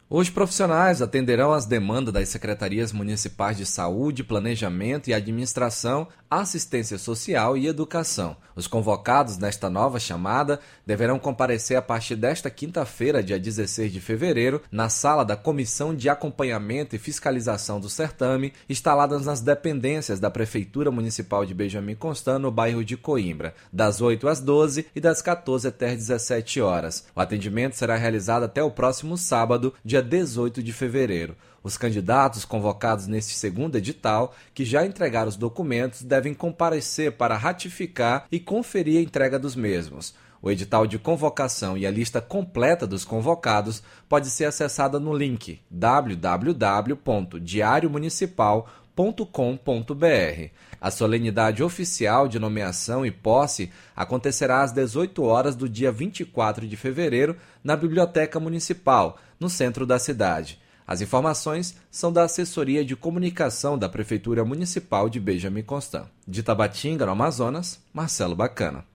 Os profissionais atenderão às demandas das secretarias municipais de saúde, planejamento e administração, assistência social e educação. Os convocados nesta nova chamada deverão comparecer a partir desta quinta-feira, dia 16 de fevereiro, na sala da Comissão de Acompanhamento e Fiscalização do Certame, instaladas nas dependências da Prefeitura Municipal de Benjamin Constant, no bairro de Coimbra, das 8 às 12 e das 14 até às 17 horas. O atendimento será realizado até o próximo sábado, dia 18 de fevereiro. Os candidatos convocados neste segundo edital, que já entregaram os documentos, devem comparecer para ratificar e conferir a entrega dos mesmos. O edital de convocação e a lista completa dos convocados pode ser acessada no link www.diariomunicipal.com.br. A solenidade oficial de nomeação e posse acontecerá às 18 horas do dia 24 de fevereiro na Biblioteca Municipal, no centro da cidade. As informações são da Assessoria de Comunicação da Prefeitura Municipal de Benjamin Constant. De Tabatinga, no Amazonas, Marcelo Bacana.